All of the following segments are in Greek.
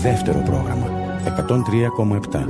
Δεύτερο πρόγραμμα 103,7.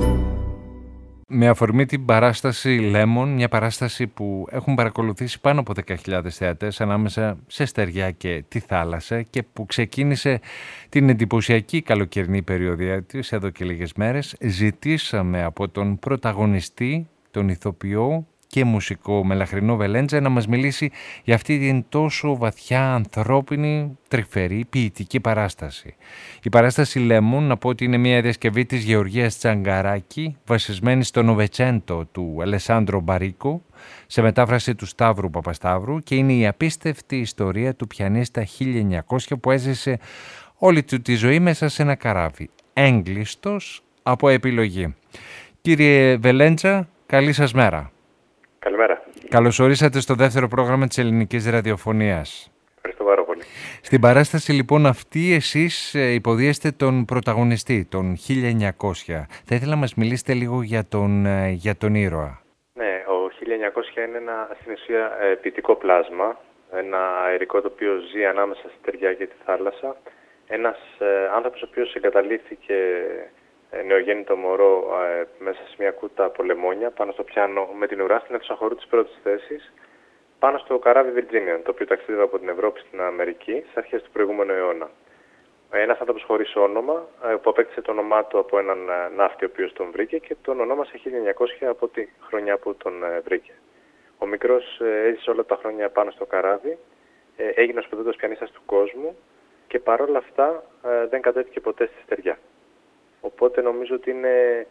Με αφορμή την παράσταση Lemon, μια παράσταση που έχουν παρακολουθήσει πάνω από 10.000 θεατές ανάμεσα σε στεριά και τη θάλασσα και που ξεκίνησε την εντυπωσιακή καλοκαιρινή περιοδία της εδώ και λίγες μέρες, ζητήσαμε από τον πρωταγωνιστή, τον ηθοποιό και μουσικό Μελαχρινό Βελέντζα να μας μιλήσει για αυτή την τόσο βαθιά ανθρώπινη, τρυφερή, ποιητική παράσταση. Η παράσταση Lemon, να πω ότι είναι μια διασκευή της Γεωργίας Τσαγκαράκη, βασισμένη στο Νοβετσέντο του Αλεσάντρο Μπαρίκο, σε μετάφραση του Σταύρου Παπασταύρου, και είναι η απίστευτη ιστορία του πιανίστα 1900 που έζησε όλη του τη ζωή μέσα σε ένα καράβι, έγκλειστος από επιλογή. Κύριε Βελέντζα, καλή σας μέρα. Καλημέρα. Καλώς ορίσατε στο δεύτερο πρόγραμμα της Ελληνικής Ραδιοφωνίας. Ευχαριστώ πάρα πολύ. Στην παράσταση λοιπόν αυτή εσείς υποδίεστε τον πρωταγωνιστή, τον 1900. Θα ήθελα να μας μιλήσετε λίγο για τον ήρωα. Ναι, ο 1900 είναι ένα στην ουσία ποιητικό πλάσμα, ένα αερικό το οποίο ζει ανάμεσα στη στεριά και τη θάλασσα. Ένας άνθρωπος ο οποίος εγκαταλείφθηκε νεογέννητο μωρό μέσα σε μια κούτα από λεμόνια πάνω στο πιάνο με την ουρά στην αίθουσα χορού της πρώτης θέσης πάνω στο καράβι Virginian, το οποίο ταξίδευε από την Ευρώπη στην Αμερική στις αρχές του προηγούμενου αιώνα. Ένας άνθρωπος χωρίς όνομα που απέκτησε το όνομά του από έναν ναύτη ο οποίος τον βρήκε και τον ονόμασε 1900 από τη χρονιά που τον βρήκε. Ο μικρός έζησε όλα τα χρόνια πάνω στο καράβι, έγινε ο σπουδαίος πιανίστας του κόσμου και παρόλα αυτά δεν κατέβηκε ποτέ στη στεριά. Οπότε νομίζω ότι είναι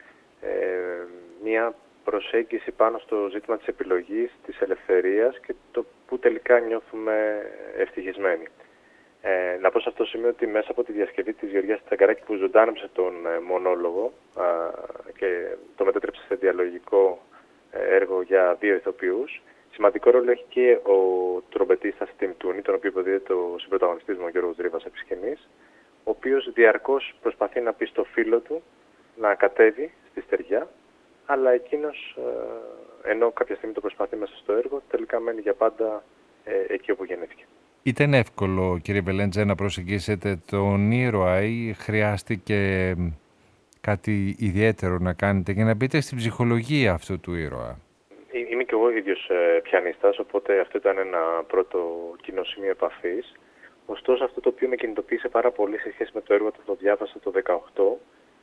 μια προσέγγιση πάνω στο ζήτημα της επιλογής, της ελευθερίας και το που τελικά νιώθουμε ευτυχισμένοι. Να πω σε αυτό το σημείο ότι μέσα από τη διασκευή της Γεωργίας Τσαγκαράκη που ζωντάνεψε τον μονόλογο και το μετέτρεψε σε διαλογικό έργο για δύο ηθοποιούς, σημαντικό ρόλο έχει και ο τρομπετίστας Τιμ Τούνι, τον οποίο υποδίδεται ο συμπρωταγωνιστής μου, ο Γιώργος Δρύβας επί σκηνής, ο οποίος διαρκώς προσπαθεί να πει στο φίλο του να κατέβει στη στεριά, αλλά εκείνος, ενώ κάποια στιγμή το προσπαθεί μέσα στο έργο, τελικά μένει για πάντα εκεί όπου γεννήθηκε. Ήταν εύκολο, κύριε Βελέντζα, να προσεγγίσετε τον ήρωα ή χρειάστηκε κάτι ιδιαίτερο να κάνετε για να μπείτε στην ψυχολογία αυτού του ήρωα? Είμαι και εγώ ίδιος πιανίστας, οπότε αυτό ήταν ένα πρώτο κοινό σημείο επαφής. Ωστόσο, αυτό το οποίο με κινητοποίησε πάρα πολύ σε σχέση με το έργο που το διάβασα το 2018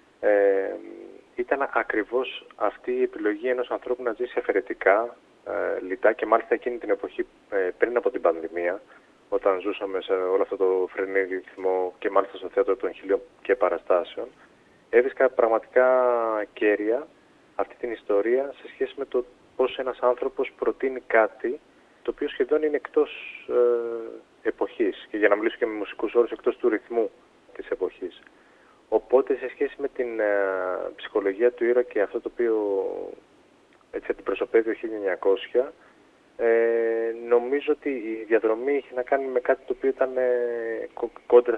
ήταν ακριβώς αυτή η επιλογή ενός ανθρώπου να ζήσει αφαιρετικά, λιτά και μάλιστα εκείνη την εποχή πριν από την πανδημία, όταν ζούσαμε σε όλο αυτό το φρενή ρυθμό και μάλιστα στο θέατρο των 1000 και παραστάσεων. Έβρισκα πραγματικά κέρια αυτή την ιστορία σε σχέση με το πώς ένας άνθρωπος προτείνει κάτι το οποίο σχεδόν είναι εκτός εποχής και για να μιλήσω και με μουσικούς όρους εκτός του ρυθμού της εποχής. Οπότε σε σχέση με την ψυχολογία του ήρωα και αυτό το οποίο έτσι αντιπροσωπεύει ο 1900, νομίζω ότι η διαδρομή είχε να κάνει με κάτι το οποίο ήταν κόντρα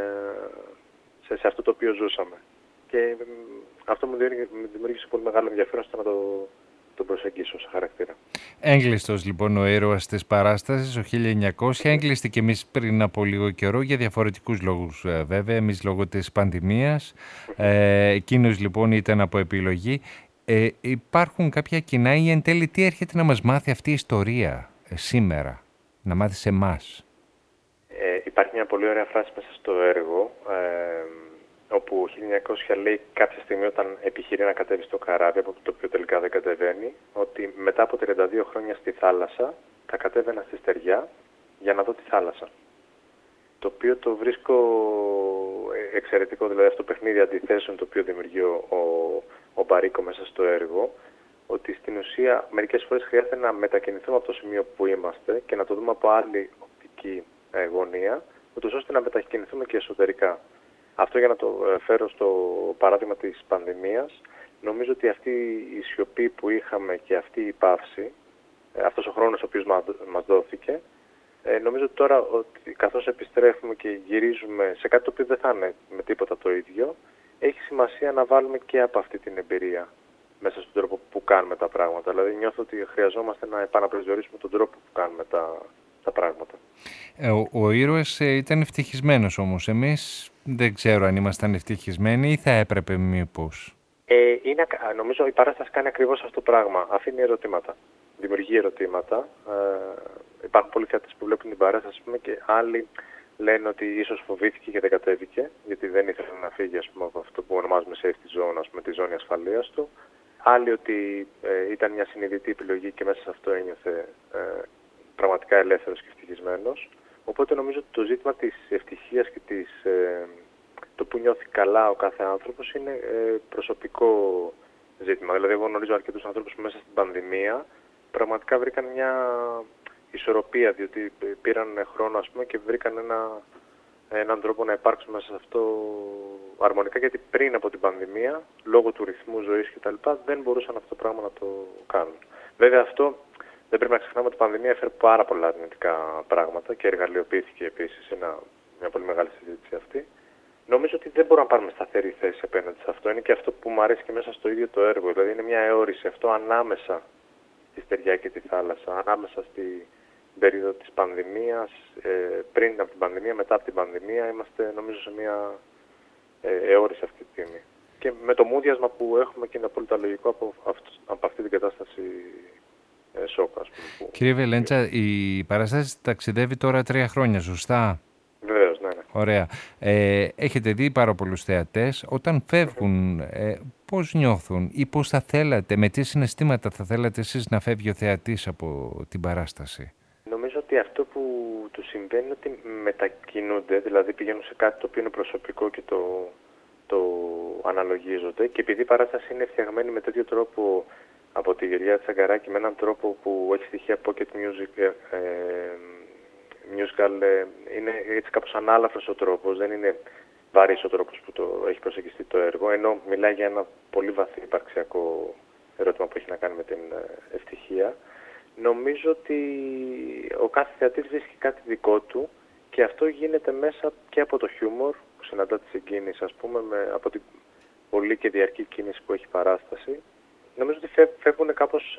σε αυτό το οποίο ζούσαμε. Και αυτό μου δημιούργησε πολύ μεγάλο ενδιαφέρον στο να τον προσεγγίσω σε χαρακτήρα. Έγκλειστος λοιπόν ο ήρωας της παράστασης, ο 1900, έγκλειστη και εμείς πριν από λίγο καιρό για διαφορετικούς λόγους βέβαια, εμείς λόγω της πανδημίας, εκείνος λοιπόν ήταν από επιλογή. Υπάρχουν κάποια κοινά ή εν τέλει τι έρχεται να μας μάθει αυτή η ιστορία σήμερα, να μάθει σε εμάς? Υπάρχει μια πολύ ωραία φράση μέσα στο έργο, όπου ο 1900 λέει κάποια στιγμή όταν επιχειρεί να κατέβει στο καράβι, από το οποίο τελικά δεν κατεβαίνει, ότι μετά από 32 χρόνια στη θάλασσα θα κατέβαινα στη στεριά για να δω τη θάλασσα. Το οποίο το βρίσκω εξαιρετικό, δηλαδή αυτό το παιχνίδι αντιθέσεων το οποίο δημιουργεί ο Μπαρίκο μέσα στο έργο, ότι στην ουσία μερικές φορές χρειάζεται να μετακινηθούμε από το σημείο που είμαστε και να το δούμε από άλλη οπτική γωνία, ούτως ώστε να μετακινηθούμε και εσωτερικά. Αυτό για να το φέρω στο παράδειγμα της πανδημίας, νομίζω ότι αυτή η σιωπή που είχαμε και αυτή η παύση, αυτός ο χρόνος ο οποίος μας δόθηκε, νομίζω ότι τώρα ότι καθώς επιστρέφουμε και γυρίζουμε σε κάτι το οποίο δεν θα είναι με τίποτα το ίδιο, έχει σημασία να βάλουμε και από αυτή την εμπειρία μέσα στον τρόπο που κάνουμε τα πράγματα. Δηλαδή νιώθω ότι χρειαζόμαστε να επαναπροσδιορίσουμε τον τρόπο που κάνουμε τα πράγματα. Ο ήρωας ήταν ευτυχισμένος όμως. Εμείς δεν ξέρω αν ήμασταν ευτυχισμένοι ή θα έπρεπε μήπως? Νομίζω η παράσταση κάνει ακριβώς αυτό το πράγμα. Αφήνει ερωτήματα. Δημιουργεί ερωτήματα. Υπάρχουν πολλοί θεατές που βλέπουν την παράσταση, ας πούμε, και άλλοι λένε ότι ίσως φοβήθηκε και δεν κατέβηκε, γιατί δεν ήθελε να φύγει, ας πούμε, από αυτό που ονομάζουμε safety zone, ας πούμε, τη ζώνη ασφαλείας του. Άλλοι ότι ήταν μια συνειδητή επιλογή και μέσα σε αυτό ένιωθε πραγματικά ελεύθερος και ευτυχισμένος. Οπότε νομίζω ότι το ζήτημα της ευτυχίας και το που νιώθει καλά ο κάθε άνθρωπος είναι προσωπικό ζήτημα. Δηλαδή, εγώ γνωρίζω αρκετούς ανθρώπους που μέσα στην πανδημία πραγματικά βρήκαν μια ισορροπία, διότι πήραν χρόνο, ας πούμε, και βρήκαν έναν τρόπο να υπάρξουν μέσα σε αυτό αρμονικά, γιατί πριν από την πανδημία, λόγω του ρυθμού ζωής κτλ., δεν μπορούσαν αυτό το πράγμα να το κάνουν. Βέβαια, αυτό δεν πρέπει να ξεχνάμε ότι η πανδημία έφερε πάρα πολλά αρνητικά πράγματα και εργαλειοποιήθηκε επίσης μια πολύ μεγάλη συζήτηση αυτή. Νομίζω ότι δεν μπορούμε να πάρουμε σταθερή θέση απέναντι σε αυτό. Είναι και αυτό που μου αρέσει και μέσα στο ίδιο το έργο. Δηλαδή, είναι μια αιώρηση αυτό ανάμεσα στη στεριά και τη θάλασσα, ανάμεσα στην περίοδο της πανδημίας, πριν από την πανδημία, μετά από την πανδημία. Είμαστε, νομίζω, σε μια αιώρηση αυτή τη στιγμή. Και με το μούδιασμα που έχουμε και είναι απόλυτα λογικό από αυτή την κατάσταση σοκ, ας πούμε. Κύριε Βελέντσα, η παράσταση ταξιδεύει τώρα 3 χρόνια, σωστά? Βεβαίως, ναι. Ωραία. Έχετε δει πάρα πολλούς θεατές. Όταν φεύγουν, πώς νιώθουν ή πώς θα θέλατε, με τι συναισθήματα θα θέλατε εσείς να φεύγει ο θεατής από την παράσταση? Νομίζω ότι αυτό που του συμβαίνει είναι ότι μετακινούνται, δηλαδή πηγαίνουν σε κάτι το οποίο είναι προσωπικό και το αναλογίζονται, και επειδή η παράσταση είναι φτιαγμένη με τέτοιο τρόπο από τη Γεριά Τσαγκαράκη, με έναν τρόπο που έχει στοιχεία pocket musical, είναι έτσι κάπως ανάλαφρος ο τρόπος, δεν είναι βαρύς ο τρόπος που το έχει προσεγγιστεί το έργο, ενώ μιλάει για ένα πολύ βαθύ υπαρξιακό ερώτημα που έχει να κάνει με την ευτυχία. Νομίζω ότι ο κάθε θεατής βρίσκει κάτι δικό του και αυτό γίνεται μέσα και από το χιούμορ που συναντά τη συγκίνηση, ας πούμε, από την πολύ και διαρκή κίνηση που έχει παράσταση. Νομίζω ότι φεύγουν κάπως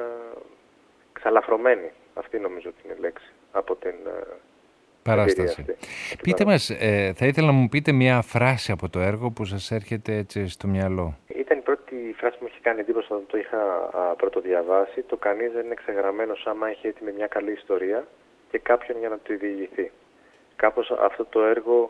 ξαλαφρωμένοι. Αυτή νομίζω ότι είναι η λέξη από την παράσταση. Πείτε μας, θα ήθελα να μου πείτε μια φράση από το έργο που σας έρχεται έτσι στο μυαλό. Ήταν η πρώτη φράση που μου είχε κάνει εντύπωση όταν το είχα πρώτο διαβάσει. Το κανείς δεν είναι ξεγραμμένος άμα έχει έτοιμη μια καλή ιστορία και κάποιον για να του διηγηθεί. Κάπως αυτό το έργο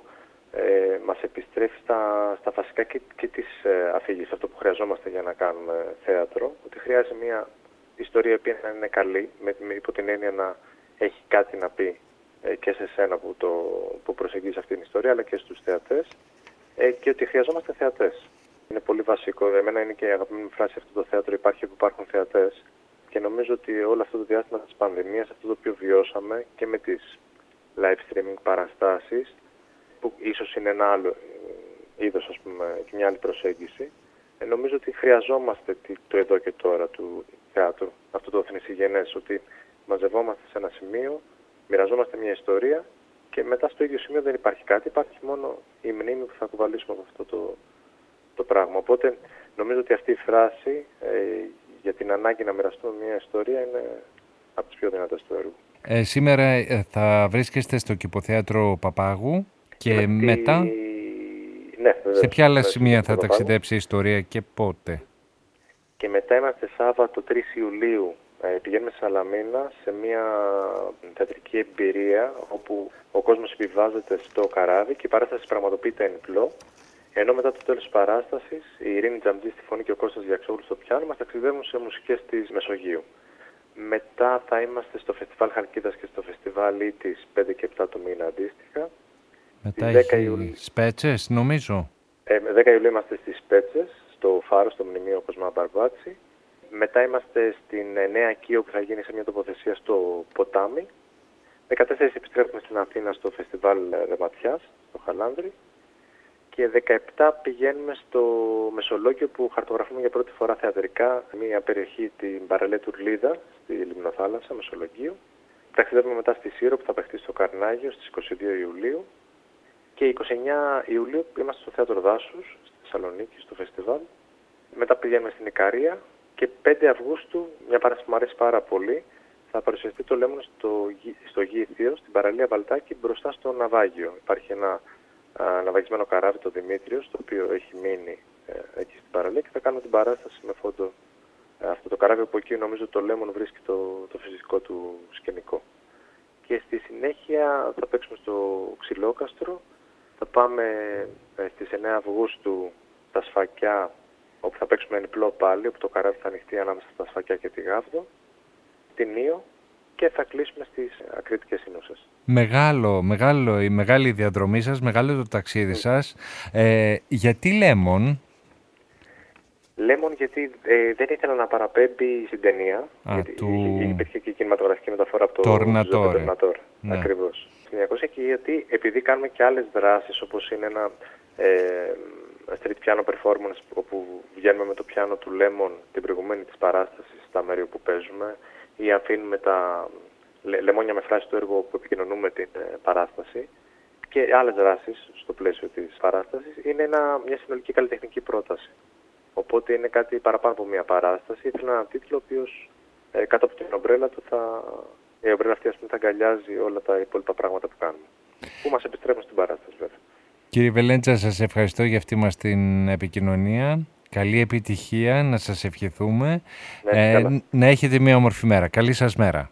μας επιστρέφει στα βασικά και της αφήγησης, αυτό που χρειαζόμαστε για να κάνουμε θέατρο, ότι χρειάζεται μια ιστορία που να είναι καλή, υπό την έννοια να έχει κάτι να πει και σε σένα που προσεγγίζει αυτή την ιστορία, αλλά και στους θεατές, και ότι χρειαζόμαστε θεατές. Είναι πολύ βασικό. Εμένα είναι και η αγαπημένη φράση αυτό το θέατρο υπάρχει που υπάρχουν θεατές, και νομίζω ότι όλο αυτό το διάστημα της πανδημίας, αυτό το οποίο βιώσαμε και με τις live streaming παραστάσεις, που ίσως είναι ένα άλλο είδος, ας πούμε, και μια άλλη προσέγγιση, νομίζω ότι χρειαζόμαστε το εδώ και τώρα του θεάτρου, αυτό το θνησιγενές, ότι μαζευόμαστε σε ένα σημείο, μοιραζόμαστε μια ιστορία και μετά στο ίδιο σημείο δεν υπάρχει κάτι, υπάρχει μόνο η μνήμη που θα κουβαλήσουμε από αυτό το πράγμα. Οπότε νομίζω ότι αυτή η φράση για την ανάγκη να μοιραστούμε μια ιστορία είναι από τις πιο δυνατές του έργου. Σήμερα θα βρίσκεστε στο Κηποθέατρο Παπάγου και μετά ναι, σε ποια άλλα σημεία θα ταξιδέψει η ιστορία και πότε? Και μετά είμαστε Σάββατο 3 Ιουλίου. Πηγαίνουμε σε Σαλαμίνα σε μια θεατρική εμπειρία όπου ο κόσμος επιβάζεται στο καράβι και η παράσταση πραγματοποιείται εν πλώ. Ενώ μετά το τέλος της παράστασης η Ειρήνη Τζαμτζή στη φωνή και ο Κώστας Διαξόγλου στο πιάνο μας ταξιδεύουν σε μουσικές της Μεσογείου. Μετά θα είμαστε στο Φεστιβάλ Χαλκίδας και στο Φεστιβάλ Ήττης 5 και 7 του μήνα αντίστοιχα. Μετά έχει Σπέτσες, νομίζω. 10 Ιουλίου είμαστε στις Σπέτσες, στο Φάρο, στο Μνημείο Κοσμά Μπαρμπάτσι. Μετά είμαστε στην Νέα Κίο που θα γίνει σε μια τοποθεσία στο Ποτάμι. 14 επιστρέφουμε στην Αθήνα στο Φεστιβάλ Ρεματιάς, στο Χαλάνδρι. Και 17 πηγαίνουμε στο Μεσολόγγιο που χαρτογραφούμε για πρώτη φορά θεατρικά μια περιοχή, την παραλία του Λίδα, στη Λιμνοθάλασσα, Μεσολογγίου. Ταξιδεύουμε μετά στη Σύρο που θα παιχτεί στο Καρνάγιο στις 22 Ιουλίου. Και 29 Ιουλίου είμαστε στο Θέατρο Δάσους, στη Θεσσαλονίκη, στο φεστιβάλ. Μετά πηγαίνουμε στην Ικαρία και 5 Αυγούστου, μια παράσταση που μου αρέσει πάρα πολύ, θα παρουσιαστεί το Λέμον στο Γη Θείο, στην παραλία Βαλτάκη, μπροστά στο ναυάγιο. Υπάρχει ένα ναυαγισμένο καράβι, το Δημήτριος, το οποίο έχει μείνει εκεί στην παραλία, και θα κάνουμε την παράσταση με φόντο αυτό το καράβι, που εκεί νομίζω το Lemon βρίσκει το φυσικό του σκηνικό. Και στη συνέχεια θα παίξουμε στο Ξυλόκαστρο. Θα πάμε στις 9 Αυγούστου στα Σφακιά, όπου θα παίξουμε ενυπλό πάλι, όπου το καράβι θα ανοιχτεί ανάμεσα στα Σφακιά και τη Γάβδο, την Ήο, και θα κλείσουμε στις Ακρίτικες Σύνοσες. Η μεγάλη διαδρομή σας, μεγάλο το ταξίδι σας. Γιατί Lemon? Lemon γιατί δεν ήθελα να παραπέμπει στην ταινία, γιατί υπήρχε και κινηματογραφική μεταφορά από το Tornatore. Ναι. Ακριβώς. Στην 200, και γιατί επειδή κάνουμε και άλλες δράσεις, όπως είναι ένα street piano performance, όπου βγαίνουμε με το πιάνο του Lemon την προηγουμένη της παράστασης στα μέρη όπου παίζουμε, ή αφήνουμε τα λεμόνια με φράση του έργου που επικοινωνούμε την παράσταση, και άλλες δράσεις στο πλαίσιο της παράστασης, είναι μια συνολική καλλιτεχνική πρόταση. Οπότε είναι κάτι παραπάνω από μια παράσταση. Ήθελα έναν τίτλο ο οποίος κάτω από την ομπρέλα του η ομπρέλα αυτή, ας πούμε, θα αγκαλιάζει όλα τα υπόλοιπα πράγματα που κάνουμε, που μας επιστρέφουν στην παράσταση, βέβαια. Κύριε Βελέντσα, σας ευχαριστώ για αυτή μας την επικοινωνία. Καλή επιτυχία, να σας ευχηθούμε. Να έχετε μια όμορφη μέρα. Καλή σας μέρα.